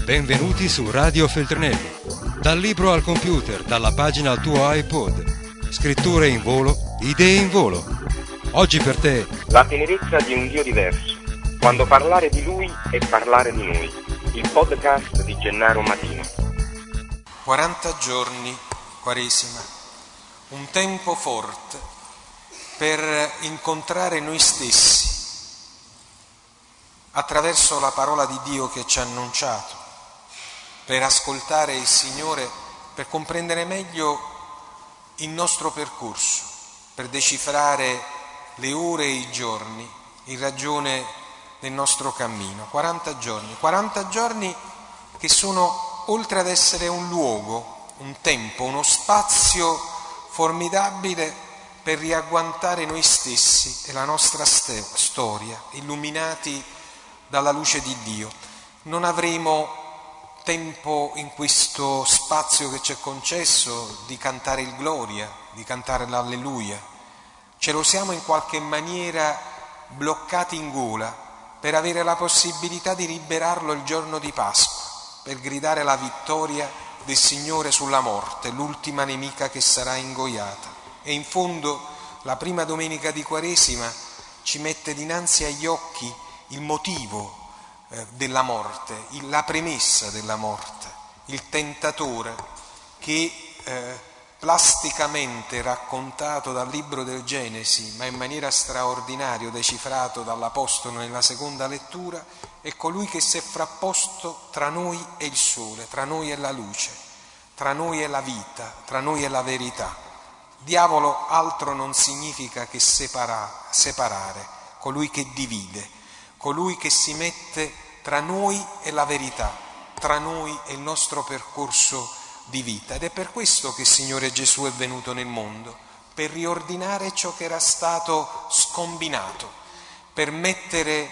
Benvenuti su Radio Feltrinelli. Dal libro al computer, dalla pagina al tuo iPod. Scritture in volo, idee in volo. Oggi per te la tenerezza di un Dio diverso. Quando parlare di Lui è parlare di noi. Il podcast di Gennaro Matino. 40 giorni, Quaresima. Un tempo forte per incontrare noi stessi attraverso la parola di Dio che ci ha annunciato, per ascoltare il Signore, per comprendere meglio il nostro percorso, per decifrare le ore e i giorni in ragione del nostro cammino. 40 giorni che sono, oltre ad essere un luogo, un tempo, uno spazio formidabile per riagguantare noi stessi e la nostra storia, illuminati dalla luce di Dio. Non avremo tempo in questo spazio che ci è concesso di cantare il Gloria, di cantare l'Alleluia. Ce lo siamo in qualche maniera bloccati in gola per avere la possibilità di liberarlo il giorno di Pasqua, per gridare la vittoria del Signore sulla morte, l'ultima nemica che sarà ingoiata. E in fondo la prima domenica di Quaresima ci mette dinanzi agli occhi il motivo della morte, la premessa della morte, il tentatore che plasticamente raccontato dal libro del Genesi, ma in maniera straordinaria decifrato dall'Apostolo nella seconda lettura, è colui che si è frapposto tra noi e il sole, tra noi e la luce, tra noi e la vita, tra noi e la verità. Diavolo altro non significa che separare, colui che divide, colui che si mette tra noi e la verità, tra noi e il nostro percorso di vita. Ed è per questo che il Signore Gesù è venuto nel mondo, per riordinare ciò che era stato scombinato, per mettere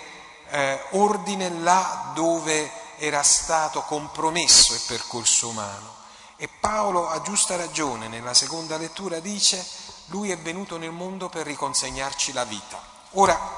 ordine là dove era stato compromesso il percorso umano. E Paolo, a giusta ragione, nella seconda lettura dice: Lui è venuto nel mondo per riconsegnarci la vita. Ora,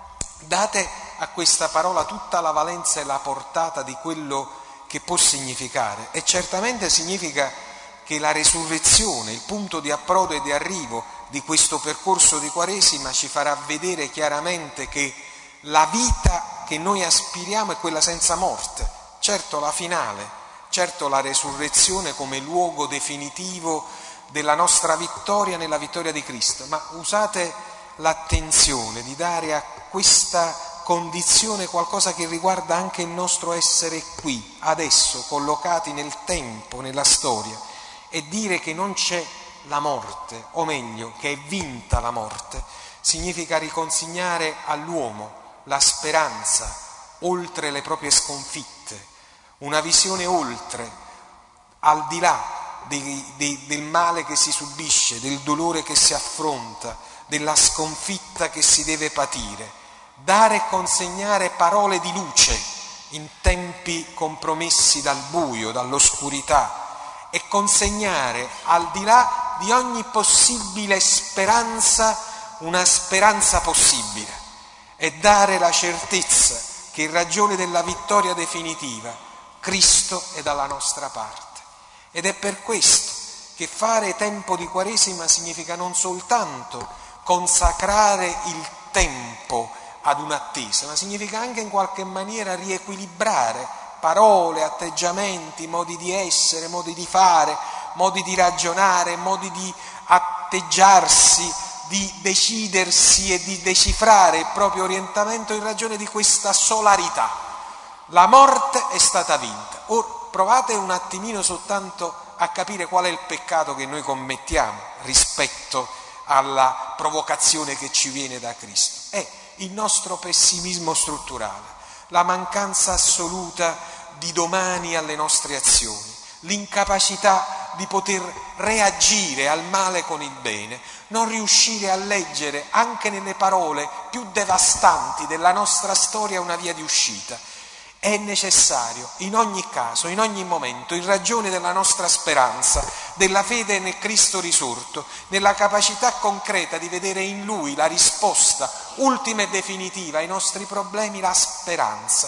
date a questa parola tutta la valenza e la portata di quello che può significare, e certamente significa che la resurrezione, il punto di approdo e di arrivo di questo percorso di Quaresima, ci farà vedere chiaramente che la vita che noi aspiriamo è quella senza morte, certo la finale, certo la resurrezione come luogo definitivo della nostra vittoria nella vittoria di Cristo, ma usate l'attenzione di dare a questa condizione qualcosa che riguarda anche il nostro essere qui, adesso, collocati nel tempo, nella storia, e dire che non c'è la morte, o meglio, che è vinta la morte, significa riconsegnare all'uomo la speranza oltre le proprie sconfitte, una visione oltre, al di là del male che si subisce, del dolore che si affronta, della sconfitta che si deve patire. Dare e consegnare parole di luce in tempi compromessi dal buio, dall'oscurità, e consegnare al di là di ogni possibile speranza una speranza possibile, e dare la certezza che in ragione della vittoria definitiva Cristo è dalla nostra parte. Ed è per questo che fare tempo di Quaresima significa non soltanto consacrare il tempo ad un'attesa, ma significa anche in qualche maniera riequilibrare parole, atteggiamenti, modi di essere, modi di fare, modi di ragionare, modi di atteggiarsi, di decidersi e di decifrare il proprio orientamento in ragione di questa solarità. La morte è stata vinta. Ora provate un attimino soltanto a capire qual è il peccato che noi commettiamo rispetto alla provocazione che ci viene da Cristo. È il nostro pessimismo strutturale, la mancanza assoluta di domani alle nostre azioni, l'incapacità di poter reagire al male con il bene, non riuscire a leggere anche nelle parole più devastanti della nostra storia una via di uscita. È necessario in ogni caso, in ogni momento, in ragione della nostra speranza, della fede nel Cristo risorto, nella capacità concreta di vedere in Lui la risposta ultima e definitiva ai nostri problemi, la speranza.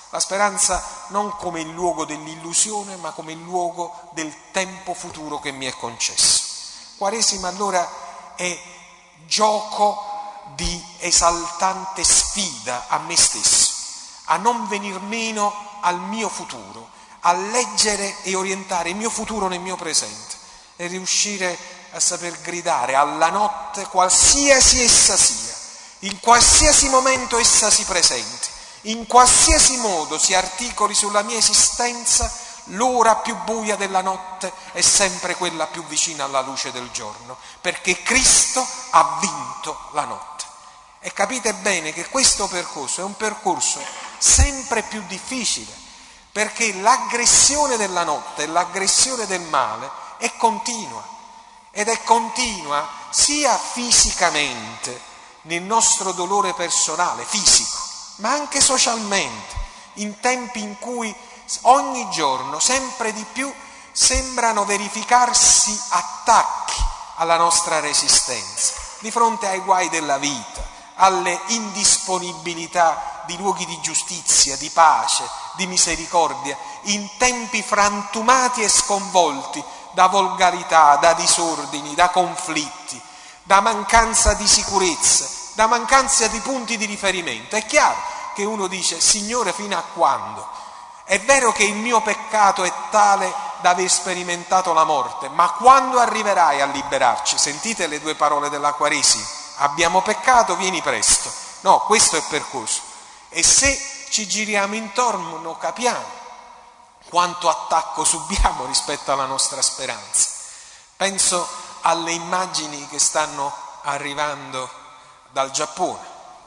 La speranza non come il luogo dell'illusione, ma come il luogo del tempo futuro che mi è concesso. Quaresima allora è gioco di esaltante sfida a me stesso, a non venir meno al mio futuro, a leggere e orientare il mio futuro nel mio presente e riuscire a saper gridare alla notte, qualsiasi essa sia, in qualsiasi momento essa si presenti, in qualsiasi modo si articoli sulla mia esistenza, l'ora più buia della notte è sempre quella più vicina alla luce del giorno, perché Cristo ha vinto la notte. E capite bene che questo percorso è un percorso sempre più difficile, perché l'aggressione della notte e l'aggressione del male è continua, ed è continua sia fisicamente, nel nostro dolore personale, fisico, ma anche socialmente, in tempi in cui ogni giorno, sempre di più, sembrano verificarsi attacchi alla nostra resistenza, di fronte ai guai della vita, alle indisponibilità di luoghi di giustizia, di pace, di misericordia, in tempi frantumati e sconvolti da volgarità, da disordini, da conflitti, da mancanza di sicurezza, da mancanza di punti di riferimento. È chiaro che uno dice: Signore, fino a quando? È vero che il mio peccato è tale da aver sperimentato la morte, ma quando arriverai a liberarci? Sentite le due parole della Quaresima: abbiamo peccato, vieni presto. No, questo è il percorso. E se ci giriamo intorno capiamo quanto attacco subiamo rispetto alla nostra speranza. Penso alle immagini che stanno arrivando dal Giappone,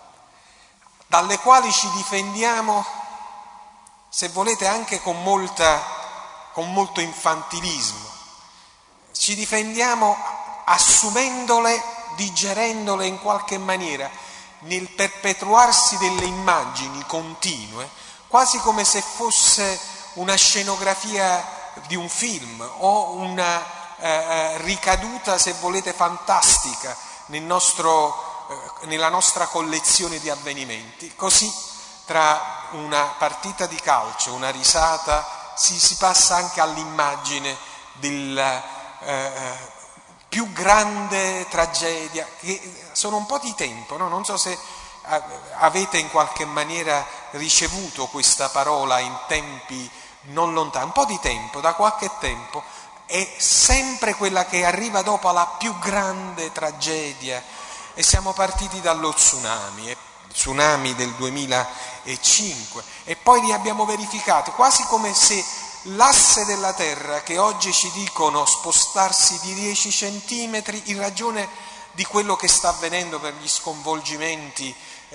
dalle quali ci difendiamo, se volete anche con molto infantilismo. Ci difendiamo assumendole, digerendole in qualche maniera, nel perpetuarsi delle immagini continue, quasi come se fosse una scenografia di un film o una ricaduta, se volete, fantastica nella nostra collezione di avvenimenti. Così tra una partita di calcio, una risata, si passa anche all'immagine della più grande tragedia, che sono un po' di tempo, no? Non so se avete in qualche maniera ricevuto questa parola in tempi non lontani, un po' di tempo, da qualche tempo, è sempre quella che arriva dopo la più grande tragedia, e siamo partiti dallo tsunami del 2005, e poi li abbiamo verificati, quasi come se l'asse della Terra, che oggi ci dicono spostarsi di 10 centimetri in ragione di quello che sta avvenendo per gli sconvolgimenti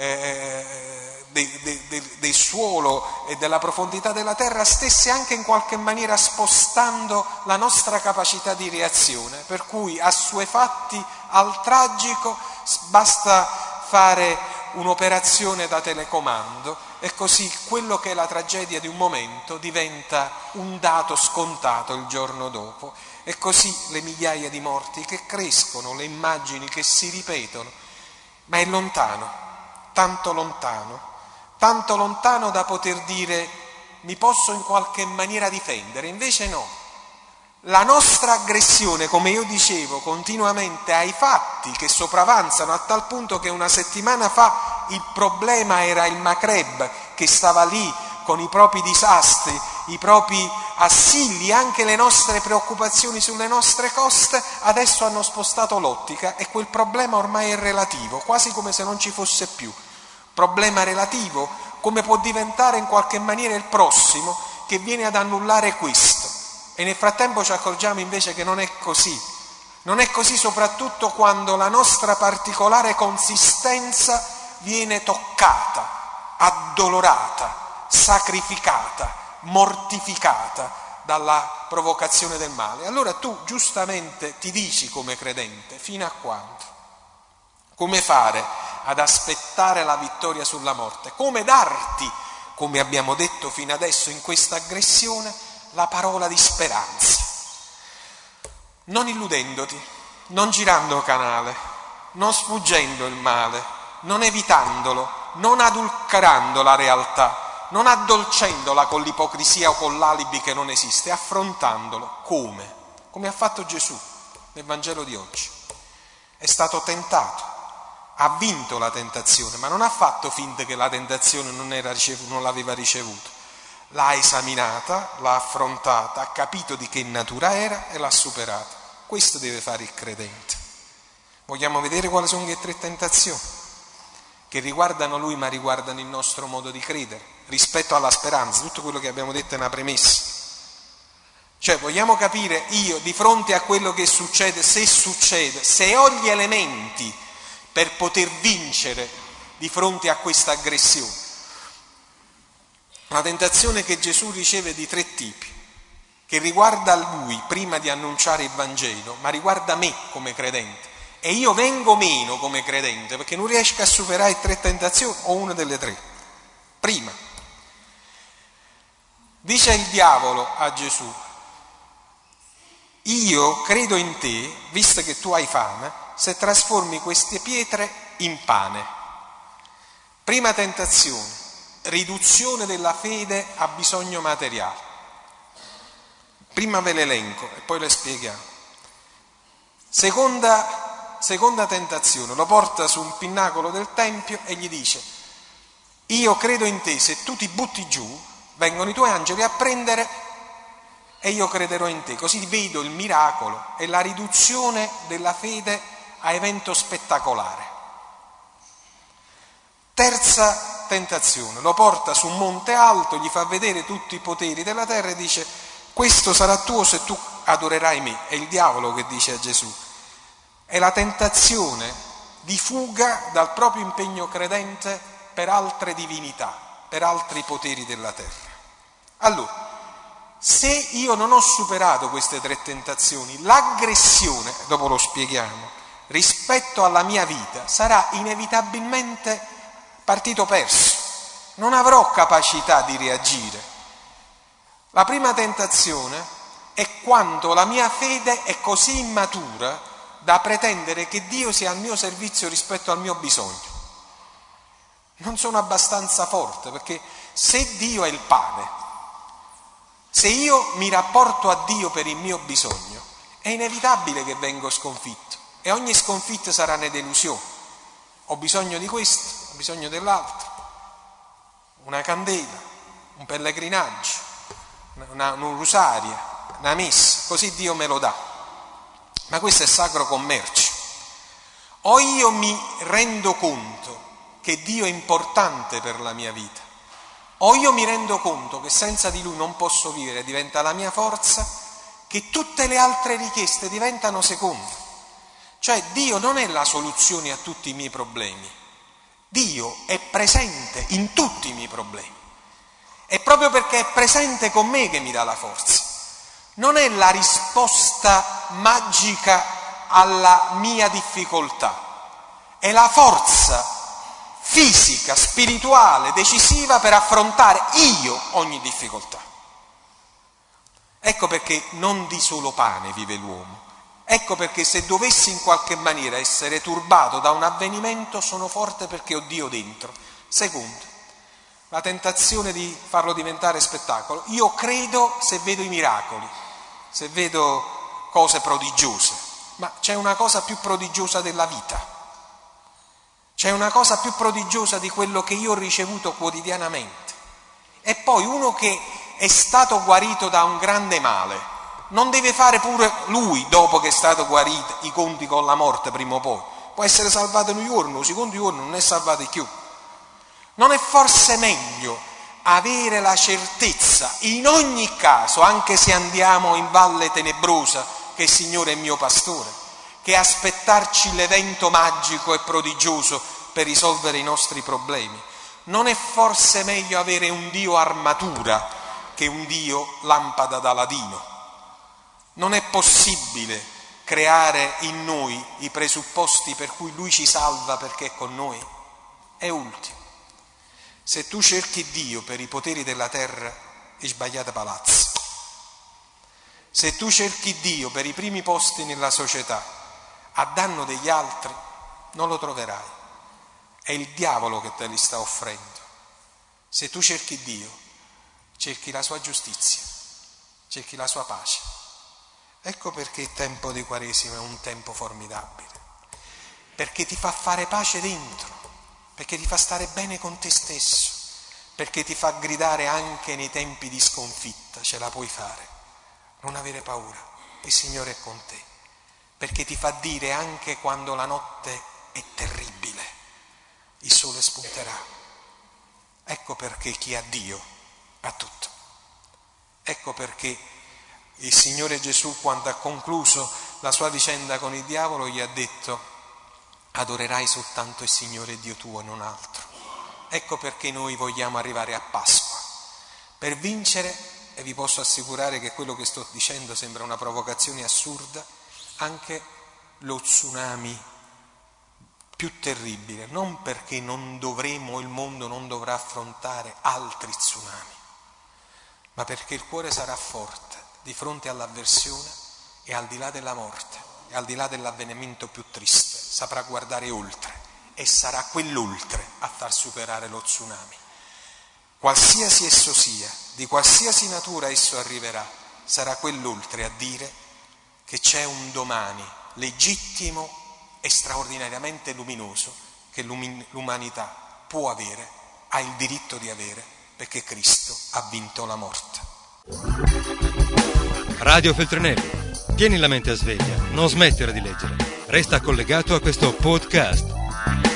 del suolo e della profondità della terra, stesse anche in qualche maniera spostando la nostra capacità di reazione, per cui assuefatti al tragico basta fare un'operazione da telecomando e così quello che è la tragedia di un momento diventa un dato scontato il giorno dopo, e così le migliaia di morti che crescono, le immagini che si ripetono, ma è lontano, tanto lontano da poter dire mi posso in qualche maniera difendere. Invece no, la nostra aggressione, come io dicevo continuamente, ai fatti che sopravanzano a tal punto che una settimana fa il problema era il Maghreb, che stava lì con i propri disastri, i propri assilli, anche le nostre preoccupazioni sulle nostre coste, adesso hanno spostato l'ottica e quel problema ormai è relativo, quasi come se non ci fosse più. Problema relativo, come può diventare in qualche maniera il prossimo che viene ad annullare questo. E nel frattempo ci accorgiamo invece che non è così. Non è così, soprattutto quando la nostra particolare consistenza viene toccata, addolorata, sacrificata, mortificata dalla provocazione del male. Allora tu giustamente ti dici come credente: fino a quando? Come fare ad aspettare la vittoria sulla morte? Come darti, come abbiamo detto fino adesso in questa aggressione, la parola di speranza? Non illudendoti, non girando canale, non sfuggendo il male, non evitandolo, non adulterando la realtà, non addolcendola con l'ipocrisia o con l'alibi che non esiste, affrontandolo. Come? Come ha fatto Gesù nel Vangelo di oggi. È stato tentato, ha vinto la tentazione, ma non ha fatto finta che la tentazione non l'aveva ricevuta. L'ha esaminata, l'ha affrontata, ha capito di che natura era e l'ha superata. Questo deve fare il credente. Vogliamo vedere quali sono le 3 tentazioni che riguardano lui ma riguardano il nostro modo di credere rispetto alla speranza, tutto quello che abbiamo detto è una premessa. Cioè vogliamo capire, io di fronte a quello che succede, se ho gli elementi per poter vincere di fronte a questa aggressione. Una tentazione che Gesù riceve di 3 tipi, che riguarda lui prima di annunciare il Vangelo, ma riguarda me come credente. E io vengo meno come credente perché non riesco a superare le 3 tentazioni o una delle 3. Prima, dice il diavolo a Gesù: io credo in te, visto che tu hai fame, se trasformi queste pietre in pane. Prima tentazione, riduzione della fede a bisogno materiale. Prima ve l'elenco e poi le spieghiamo. Seconda tentazione, lo porta sul pinnacolo del Tempio e gli dice: io credo in te, se tu ti butti giù, vengono i tuoi angeli a prendere e io crederò in te. Così vedo il miracolo e la riduzione della fede a evento spettacolare. Terza tentazione, lo porta su un monte alto, gli fa vedere tutti i poteri della terra e dice: questo sarà tuo se tu adorerai me. È il diavolo che dice a Gesù. È la tentazione di fuga dal proprio impegno credente per altre divinità, per altri poteri della terra. Allora, se io non ho superato queste 3 tentazioni, l'aggressione, dopo lo spieghiamo, rispetto alla mia vita sarà inevitabilmente partito perso. Non avrò capacità di reagire. La prima tentazione è quando la mia fede è così immatura da pretendere che Dio sia al mio servizio rispetto al mio bisogno. Non sono abbastanza forte, perché se Dio è il pane, se io mi rapporto a Dio per il mio bisogno, è inevitabile che vengo sconfitto e ogni sconfitta sarà una delusione. Ho bisogno di questo, ho bisogno dell'altro, una candela, un pellegrinaggio, un rosario, una messa, così Dio me lo dà. Ma questo è sacro commercio. O io mi rendo conto che Dio è importante per la mia vita, o io mi rendo conto che senza di Lui non posso vivere, diventa la mia forza, che tutte le altre richieste diventano seconde. Cioè Dio non è la soluzione a tutti i miei problemi, Dio è presente in tutti i miei problemi. È proprio perché è presente con me che mi dà la forza. Non è la risposta magica alla mia difficoltà, è la forza fisica, spirituale, decisiva per affrontare io ogni difficoltà. Ecco perché non di solo pane vive l'uomo. Ecco perché se dovessi in qualche maniera essere turbato da un avvenimento, sono forte perché ho Dio dentro. Secondo, la tentazione di farlo diventare spettacolo. Io credo se vedo i miracoli, se vedo cose prodigiose, ma c'è una cosa più prodigiosa della vita, c'è una cosa più prodigiosa di quello che io ho ricevuto quotidianamente. E poi uno che è stato guarito da un grande male non deve fare pure lui, dopo che è stato guarito, i conti con la morte prima o poi. Può essere salvato in un giorno, secondo giorno non è salvato più. Non è forse meglio avere la certezza, in ogni caso, anche se andiamo in valle tenebrosa, che il Signore è mio pastore, che aspettarci l'evento magico e prodigioso per risolvere i nostri problemi? Non è forse meglio avere un Dio armatura che un Dio lampada da ladino? Non è possibile creare in noi i presupposti per cui Lui ci salva perché è con noi? E ultimo, se tu cerchi Dio per i poteri della terra, è sbagliata palazzo. Se tu cerchi Dio per i primi posti nella società, a danno degli altri, non lo troverai. È il diavolo che te li sta offrendo. Se tu cerchi Dio, cerchi la sua giustizia, cerchi la sua pace. Ecco perché il tempo di Quaresima è un tempo formidabile, perché ti fa fare pace dentro, perché ti fa stare bene con te stesso, perché ti fa gridare anche nei tempi di sconfitta, ce la puoi fare, non avere paura, il Signore è con te, perché ti fa dire anche quando la notte è terribile, il sole spunterà. Ecco perché chi ha Dio ha tutto. Ecco perché il Signore Gesù, quando ha concluso la sua vicenda con il diavolo, gli ha detto: adorerai soltanto il Signore Dio tuo e non altro. Ecco perché noi vogliamo arrivare a Pasqua, per vincere, e vi posso assicurare che quello che sto dicendo sembra una provocazione assurda, anche lo tsunami più terribile, non perché non dovremo, il mondo non dovrà affrontare altri tsunami, ma perché il cuore sarà forte di fronte all'avversione e al di là della morte e al di là dell'avvenimento più triste, saprà guardare oltre e sarà quell'oltre a far superare lo tsunami. Qualsiasi esso sia, di qualsiasi natura esso arriverà, sarà quell'oltre a dire che c'è un domani legittimo e straordinariamente luminoso che l'umanità può avere, ha il diritto di avere, perché Cristo ha vinto la morte. Radio Feltrinelli, tieni la mente a sveglia, non smettere di leggere, resta collegato a questo podcast.